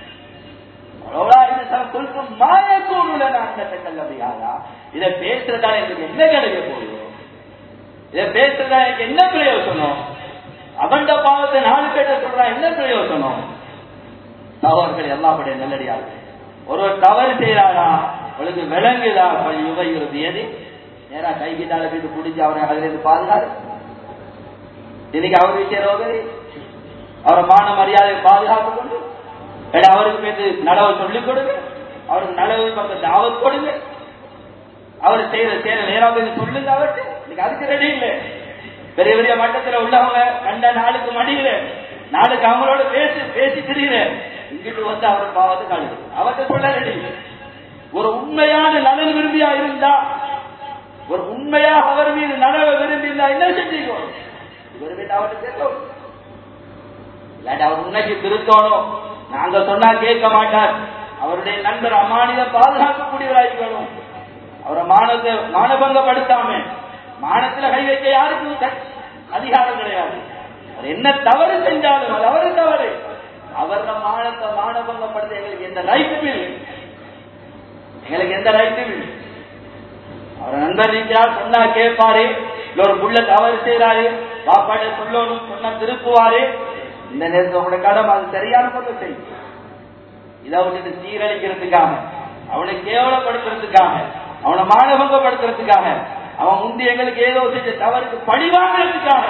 இதை பேசுறதால எனக்கு என்ன கிடைக்க போகுது, இதை பேசுறதா எனக்கு என்ன பிரயோஜனம், அவன் பாவத்தை நாலு பேட்ட சொல்றா என்ன பிரயோஜனம். தவறுகள் எல்லாப்படைய நல்லடியார்கள் ஒரு தவறு செய்யறாரா அவளுக்கு விளங்குதா யுகைகிறது எது நேரா கைகிட்டால போயிட்டு பிடிச்சி அவரை அதுல இருந்து பாதுகாரு. இன்னைக்கு அவருக்கு செய்யறவங்க அவரை மான மரியாதையை பாதுகாத்து கொண்டு அவருக்கு பேசு நலவை சொல்லிக் கொடுங்க, அவருக்கு நலவை பக்கம் தாவத் கொடுங்க, அவர் செய்யற செய்யற நேரம் பேசி சொல்லுங்க அவருக்கு. இன்னைக்கு அதுக்கு ரெடி இல்லை. பெரிய பெரிய மட்டத்தில் உள்ளவங்க கண்ட நாளுக்கு மடிகிற நாளுக்கு அவங்களோட பேசி பேசி திரிகிற இங்கிட்டு வந்து அவர் பாவத்தை கழுது அவர்கிட்ட சொல்ல ரெடி. ஒரு உண்மையான நலன் விரும்பியா இருந்தா, ஒரு உண்மையா அவர் மீது நலவை விரும்பி இருந்தா என்ன செஞ்சீங்க இவர் அவர்கிட்ட கேட்கும். இல்லாட்டி அவர் உண்மைக்கு திருத்தணும், நாங்க சொன்னா கேட்க மாட்டார். அவருடைய நண்பர் அமானிதம் பாதுகாக்கக்கூடியவராயிருக்கணும். அவரை மானத்தை மானபங்கப்படுத்தாம மானத்துல கை வைக்க யாருக்கும் அதிகாரம் கிடையாது. அவர் என்ன தவறு செஞ்சாலும் அது அவரு தவறு. அவர மானத்தை மானபங்கப்படுத்த எங்களுக்கு எந்த ரைட்டும் இல்லை, எங்களுக்கு எந்த ரைட்டும் இல்லை. அவர் நண்பர் நீக்கிறார் சொன்னா கேட்பாரு, இல்ல ஒரு புள்ள தவறு செய்யறாரு பாப்பாட்ட சொல்லணும் சொன்னா திருப்புவாரு. இந்த நேரத்தில் உங்களோட கடமை அது சரியான முறையில் செய்யும். இதை விட்டுட்டு சீரழிக்கிறதுக்காக, அவனை கேவலப்படுத்துறதுக்காக, அவனை மானபங்கப்படுத்துறதுக்காக, அவன் முந்தி எங்களுக்கு ஏதோ செஞ்ச தவறுக்கு பழிவாங்கிறதுக்காக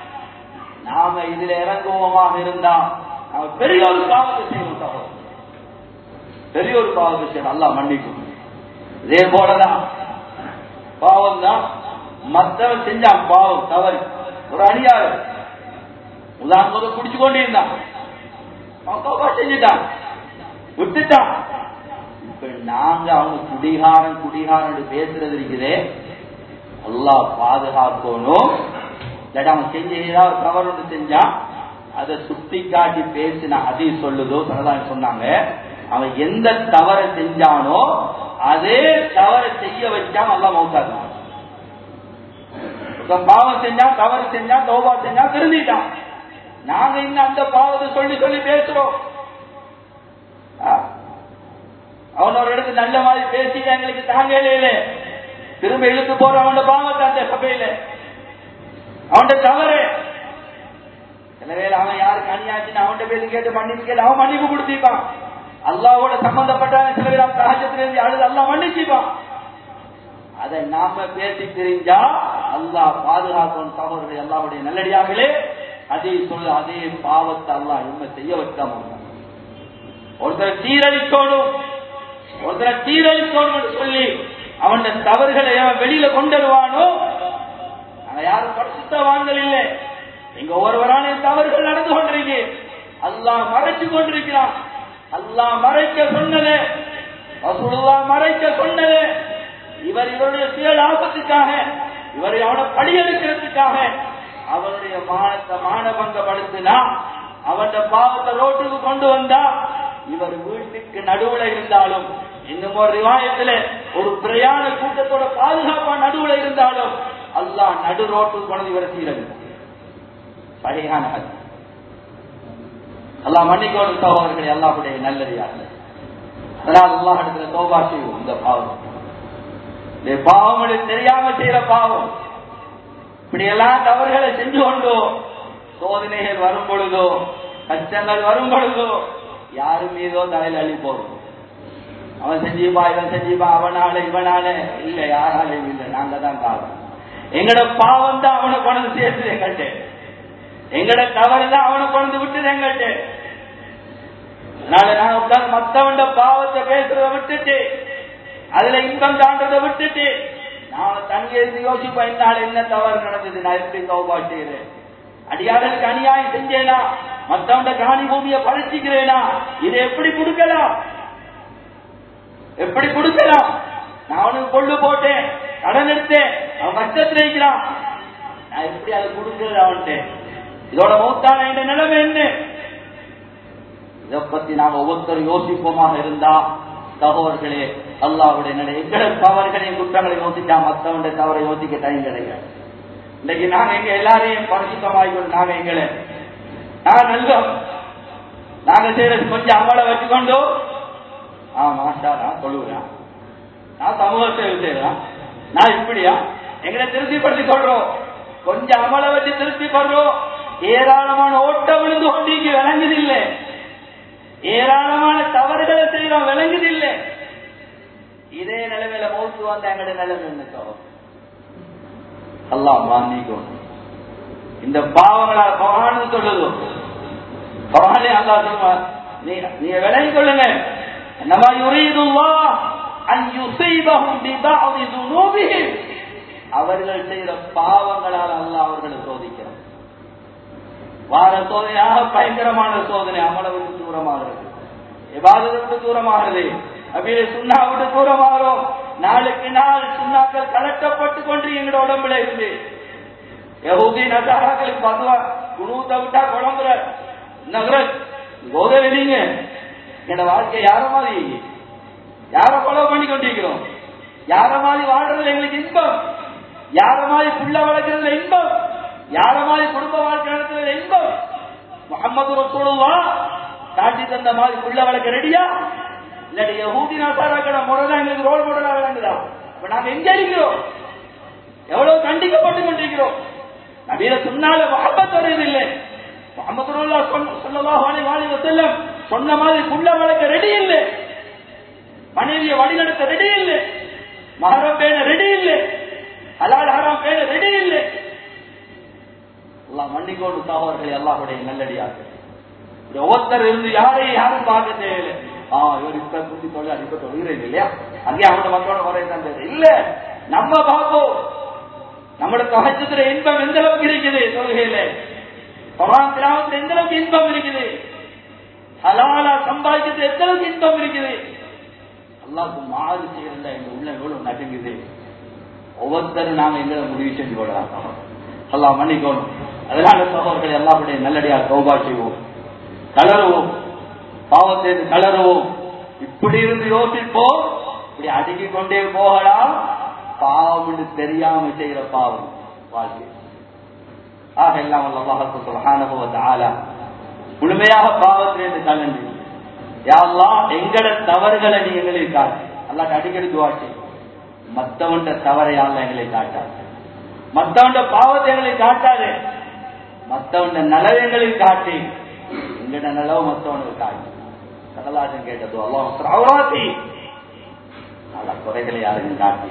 நாம இதுல இறங்குவோமாக இருந்தா நாம பெரிய ஒரு பாவத்தை செய்யணும். தவறு பெரிய ஒரு பாவத்தை செய்யணும், அல்லாஹ் மன்னிக்கும். இதே போலதான் பாவம் தான் மற்றவன் செஞ்சான் பாவம் தவறு. ஒரு அடியார் உதாரணம் குடிச்சு கொண்டே இருந்தான், செஞ்சுட்டான் விட்டுட்டான். இப்ப நாங்க அவங்க குடிகாரன் குடிகாரன் பேசுறது இருக்குதே அல்லாஹ் பாதுகாக்கணும். இல்லாட்டி அவன் செஞ்ச ஏதாவது தவறு செஞ்சா அதை சுட்டி காட்டி பேசின ஹதீஸ் சொல்லுதோ சரதான் சொன்னாங்க, அவன் எந்த தவறை செஞ்சானோ அதே தவறை செய்ய வச்சான் அல்லாஹ் மௌத்தாக்குவான். பாவம் செஞ்சான் தவறு செஞ்சான் தௌபா செஞ்சான் திருந்திட்டான். நாங்க இன்னும் அந்த பாவத்தை சொல்லி சொல்லி பேசுறோம். அவனோட இடத்து நல்ல மாதிரி பேசிட்டு எங்களுக்கு தாங்க இல்லை, திரும்ப இழுத்து போற அவனோட பாவத்தை அந்த சபையில அவன் தவறு. எனவே அவன் யாருக்கு அநியாயத்தின்னு அவன் பேசி கேட்டு மன்னிப்பு கேட்டு அவன் மன்னிப்பு கொடுத்திருப்பான். அல்லாவோட சம்பந்தப்பட்ட சில பேர் அவன் சகஜத்திலிருந்து அழுது அல்லாஹ் மன்னிச்சுப்பான். அதை நாம பேசி தெரிஞ்சா அல்லாஹ் பாதுகாக்கும். சகோதரர்கள் அல்லாஹ்வுடைய நல்லடியார்களே, அதே சொல்ல அதே பாவத்தை அல்லாஹ் என்ன செய்ய வைக்காம ஒருத்தரை சீரழிக்கணும், ஒருத்தரை சீரழிக்கணும் சொல்லி அவன் தவறுகளை வெளியில கொண்டு வருவானோ நாங்க யாரும் பரிசுத்தவான்கள் இல்லை. எங்க ஒருவரான தவறுகள் நடந்து கொண்டிருக்கு, அல்லாஹ் மறைச்சு கொண்டிருக்கிறான். அல்லாஹ் மறைக்க சொன்னது, ரசூலுல்லாஹ் மறைக்க சொன்னது, இவர் இவருடைய சுய லாபத்துக்காக, இவரை அவனை படியெடுக்கிறதுக்காக அவனுடைய மானத்தை மானபங்கப்படுத்தினா, அவன் பாவத்தை ரோட்டுக்கு கொண்டு வந்தா, இவர் வீட்டுக்கு நடுவுல இருந்தாலும், இன்னும் ஒரு ரிவாயத்துல ஒரு பிரயாண கூட்டத்தோட பாதுகாப்பா நடுவுல இருந்தாலும் அல்லாஹ் நடு ரோட்டுக்கு கொண்டு இவரை சீரழி பகையான அல்லாஹ் மன்னிக்கோடு சகோதரர்களை அல்லாஹ்வுடைய நல்லடியார்கள். அதனால் அல்லாஹ் இடத்துல தௌபா செய்வோம். இந்த பாவம் இந்த பாவம் தெரியாம செய்யற பாவம், இப்படி எல்லாம் தவறுகளை செஞ்சு கொண்டோ சோதனைகள் வரும் பொழுதோ கஷ்டங்கள் வரும் பொழுதோ யாரு மீதோ தலையில் அள்ளி போகும். அவன் செஞ்சுப்பா இவன் செஞ்சுப்பா அவனால இவனால இல்ல, யாராலையும் இல்லை, நாங்க தான் காரணம். எங்கட பாவம் தான் அவனை கொண்டு சேர்த்து எங்கள்கிட்ட, எங்கட தவறு தான் அவனை கொண்டு விட்டுது எங்கள்கிட்ட. அதனால நான் உட்கார்ந்து மத்தவண்ட பாவத்தை பேசுறத விட்டுட்டு, அதுல இன்பம் தாண்டதை விட்டுட்டு, நான் தனியே யோசிப்பேன், என்னால என்ன தவறு நடந்தது, நான் எப்படி தௌபா செய்யறேன், அடியார்களுக்கு அநியாயம் செஞ்சேனா, மத்தவண்ட காணி பூமியை பறிச்சுக்கிறேனா, இதை எப்படி கொடுக்கலாம், எப்படி கொடுக்கலாம்? நான் அவனுக்கு கொள்ளு போட்டேன், கடன் எடுத்தேன், அவன் கஷ்டத்தில் இருக்கிறான், நான் எப்படி அதை கொடுக்கிறது அவன்கிட்ட? இதோட மௌத்தான இந்த நிலைமை என்ன? இதை பத்தி நாங்க ஒவ்வொருத்தரும் யோசிப்போமாக இருந்தா, சகோதரர்களே, அல்லாஹ்வுடைய நிலை எங்களை தவறுகளையும் குற்றங்களை யோசிச்சா மத்தவனுடைய தவறை யோசிக்க டைம் கிடையாது. இன்னைக்கு நாங்க எங்க எல்லாரையும் பரிசுத்தமாகிக்கொண்டு நாங்க எங்களை நாங்க நல்லோம், நாங்க செய்யறது கொஞ்சம் அமலை வச்சுக்கொண்டு, ஆ மாஷா நான் சொல்லுவேன், நான் சமூக சேவை செய்யறேன், நான் இப்படியா எங்களை திருப்திப்படுத்தி கொள்றோம், கொஞ்சம் அமலை வச்சு திருப்தி படுறோம். ஏராளமான ஓட்டம் விழுந்து கொண்டு விளங்குதில்லை, ஏராளமான தவறுகளை செய்யறோம், விளங்குதில்லை. இதே நிலைமையில மௌத்து வந்த எங்களுடைய நிலைமை என்னக்கோ அல்லாஹ் மன்னிக்கும். இந்த பாவங்களால் பகவான் சொல்லுது, பகவானே அல்லாஹ் சொல்லுவார், நீங்க விளங்கிக் கொள்ளுங்க, நம்ம யுரீதுல்லாஹ் அன் யுஸீபஹும் பிபஅதி ذுனூபிஹிம், அவர்கள் செய்யற பாவங்களால் அல்லாஹ் அவர்களை சோதிக்கிறார். வார சோதனையாக பயங்கரமான சோதனை, அமலை விட்டு தூரமாகிறது, இபாதத்தை விட்டு தூரமாகிறது, அப்படியே சுண்ணா விட்டு தூரமாகிறோம். நாளுக்கு நாள் சுண்ணாக்கள் கலட்டப்பட்டு கொண்டு எங்களோட உடம்புல இருந்து யஹூதி நசாராக்களுக்கு பதுவா குணூத்தை விட்டா குழம்புற நகர போதவில்லைங்க. என் வாழ்க்கை யார மாதிரி யார ஃபாலோ பண்ணி கொண்டிருக்கிறோம், யார மாதிரி வாழ்றதுல எங்களுக்கு இன்பம், யார மாதிரி புள்ள வளர்க்கறதுல இன்பம், யார மாதிரி குடும்ப வாழ்க்கை நடத்துறதுல இன்பம். முஹம்மது ரசூலுல்லாஹ் காட்டி தந்த மாதிரி புள்ள வளர்க்க ரெடியா? இல்லாட்டி யஹூதி நசாராக்கள முறைதான் எங்களுக்கு ரோல் மாடலா விளங்குதா? இப்ப நாங்க எங்க இருக்கிறோம், எவ்வளவு கண்டிக்கப்பட்டு கொண்டிருக்கிறோம். நபியில சொன்னால முஹப்பத் வருவதில்லை. முஹம்மது ஸல்லல்லாஹு அலைஹி வஸல்லம் சொன்ன மாதிரி புள்ள வளர்க்க ரெடி இல்லை, மனைவியை வழிநடத்த ரெடி இல்லை, மஹரம் பேண ரெடி இல்லை, ஹலால் ஹராம் பேண ரெடி இல்லை. அல்லாஹ் மன்னிக்கோடு சகோதரர்களே, அல்லாஹ்வுடைய நல்லடியார்கள், ஒவ்வொருத்தர் இருந்து யாரையும் யாரும் பார்க்க தேவையில்லை. ஆஹ் இவர் இப்ப குந்தி தொழில் இப்ப தொழுகிறேன் இல்லையா, அங்கே அவனோட மக்களோட முறை தான் இல்ல, நம்ம பார்ப்போம் நம்மளோட தஹஜ்ஜுதுல இன்பம் எந்த அளவுக்கு இருக்குது, தொழுகையில குர்ஆன் திலாவத்துல எந்த அளவுக்கு இன்பம் இருக்குது, ஹலாலா சம்பாதிக்கிறது எந்த அளவுக்கு இன்பம் இருக்குது. அல்லாஹ்வுக்கு மாறு செய்யறதுல எங்க உள்ள எவ்வளவு நடுங்குது. ஒவ்வொருத்தரும் நாங்க எங்களை முடிவு செஞ்சு கொள்ளலாம். அல்லாஹ் மன்னிக்கணும். அதனால சகோதரர்கள் அல்லாஹ்வுடைய நல்லடியாக தௌபா செய்வோம், கலருவோம், பாவத்தை கலருவோம். இப்படி இருந்து யோசிப்போம், இப்படி அடுக்கிக் கொண்டே போகலாம். பாவம் தெரியாம செய்கிற பாவம் வாழ்க்கை. ஆக எல்லாம் அல்லாஹ் சுப்ஹானஹு வ தஆலா முழுமையாக பாவத்திலிருந்து கலந்து, யா அல்லாஹ் எங்கட தவறுகளை நீ எங்களுக்கு காட்டு. அல்லாஹ் அடிக்கடி துஆ செய்யும், மத்தவண்ட தவறை அல்லாஹ் எங்களை காட்டாது, மத்தவண்ட பாவத்தை எங்களுக்கு காட்டாது, மத்தவண்ட நலவங்களை காட்டி எங்கட நலவு மத்தவனுக்கு காட்டு. கடலாசன் கேட்டது அல்லாஹ் குறைகளை யாருக்கும் காட்டி.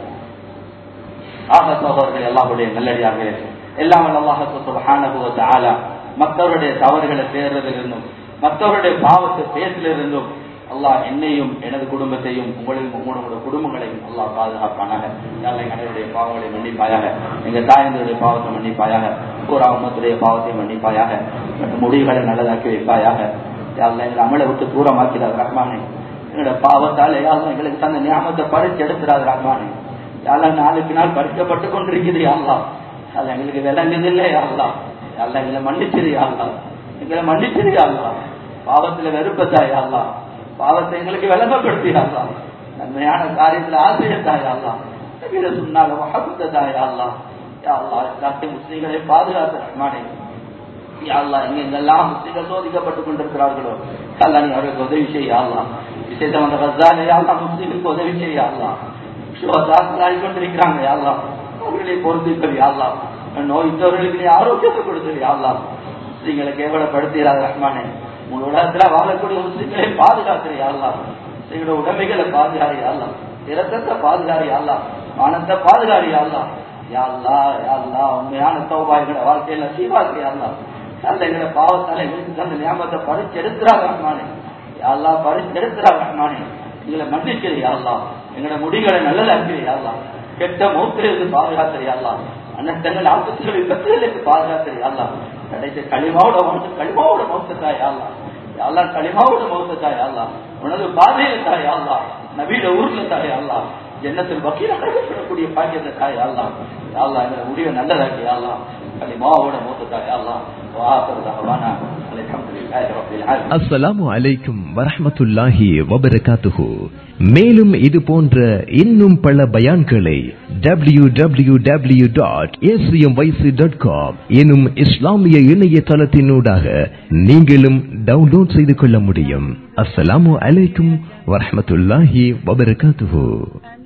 ஆக சகோதரர்கள் அல்லாஹ்வுடைய நல்லடியாக எல்லாம் அல்லாஹ் சுப்ஹானஹு வ தஆலா மற்றவருடைய தவறுகளை பேசுறதிலிருந்தும் மற்றவருடைய பாவத்தை பேசலிருந்தும் அல்லாஹ் என்னையும் எனது குடும்பத்தையும் உங்களையும் உங்களுடைய குடும்பங்களையும் அல்லாஹ் பாதுகாப்பானாக. எங்களுடைய பாவங்களை மன்னிப்பாயாக, எங்க தாயந்தருடைய பாவத்தை மன்னிப்பாயாக, பூரா உம்மத்துடைய பாவத்தை மன்னிப்பாயாக, முடிவுகளை நல்லதாக்கி வைப்பாயாக. எங்களை அமலை விட்டு தூரமாக்கிறார் ரஹ்மானே. எங்களோட பாவத்தால் யாரும் எங்களுக்கு தந்த ஞாபகத்தை பறிச்சு எடுத்துறாரு ரஹ்மானே. யாரெல்லாம் நாளுக்கு நாள் பறிக்கப்பட்டு கொண்டிருக்குது யாரெல்லாம், அது எங்களுக்கு விளங்குதில்லை யாரெல்லாம், யாரெல்லாம் எங்களை மன்னிச்சிரு யாரெல்லாம், எங்களை மன்னிச்சிரு யாரெல்லாம், பாவத்துல வெறுப்பத்தா யாரெல்லாம், பாவத்தை எங்களுக்கு விளங்கப்படுத்தி யாரெல்லாம், நன்மையான காரியத்துல ஆசையத்தா யாரெல்லாம், சொன்னால மஹபத்தா யாரெல்லாம், யாரெல்லாம் முஸ்லீம்களை பாதுகாத்து ரஹ்மானே. யாரெல்லாம் எங்க எங்கெல்லாம் முஸ்லீம்கள் சோதிக்கப்பட்டுக் கொண்டிருக்கிறார்களோ அல்லா நீ அவர்களுக்கு உதவி செய்ய அல்லா. விசேஷம் அந்த கஸாலே யாரெல்லாம் முஸ்லீமுக்கு உதவி செய்ய அல்லா. கொண்டிருக்கிறாங்க யாரெல்லாம் அவர்களை பொறுத்திருக்கிறது யாரெல்லாம், நோய்த்தவர்களுக்கு நீ ஆரோக்கியத்தை கொடுத்தது யாரெல்லாம், முஸ்லீம்களை கேவலப்படுத்துகிறார் ரஹ்மானே. உங்க உலகத்துல வாழக்கூடிய முஸ்லீம்களை பாதுகாக்கிற யாரெல்லாம், முஸ்லீம்களோட உடைமைகளை பாதுகாரி யாரெல்லாம், இரத்தத்தை பாதுகாரி யாரெல்லாம், மானத்தை பாதுகாரி யாரெல்லாம், யா அல்லாஹ் யா அல்லாஹ் உண்மையான தௌபா எங்கட வாழ்க்கையில நசீபாக்கு யா அல்லாஹ். அல்ல எங்கட பாவத்தால எங்களுக்கு தந்த நியாமத்தை பறிச்செடுக்கிறா ரஹ்மானே. யா அல்லாஹ் பறிச்செடுக்கிறா ரஹ்மானே. எங்களை மன்னிக்கிற யா அல்லாஹ். எங்கட முடிகளை நல்லதாக்கிற யா அல்லாஹ். கெட்ட மௌத்திலிருந்து பாதுகாக்கிற யா அல்லாஹ். அன்னத்தங்கள் ஆபத்துகளை பெற்றதற்கு பாதுகாக்கிற யா அல்லாஹ். கடைசி களிமாவோட மௌத்து களிமாவோட மௌத்தா யா அல்லாஹ். யா அல்லாஹ் களிமாவோட மௌத்தா யா அல்லாஹ். உனது பாதையில தாய் யா அல்லாஹ். நபியோட ஊர்ல தாய் யா அல்லாஹ். ஜன்னத்துல் பக்கீல கடைபிடிக்கக்கூடிய பாக்கியத்தை தாய் யா அல்லாஹ். யா அல்லாஹ் எங்களை முடிவை நல்லதாக்கி யா அல்லாஹ். களிமாவோட மௌத்தா யா அல்லாஹ். வாஹிரு தஅவானா அல்ஹம்துலில்லாஹி ரப்பில் ஆலமீன். அஸ்ஸலாமு அலைக்கும் வரஹ்மத்துல்லாஹி வபரகாத்துஹு. மேலும் இது போன்ற இன்னும் பல பயான்களை W W W dot A C M Y C dot com எனும் இஸ்லாமிய இணையதளத்தினூடாக நீங்களும் டவுன்லோட் செய்து கொள்ள முடியும். அஸ்ஸலாமு அலைக்கும் வரஹ்மத்துல்லாஹி வபரகாத்துஹு.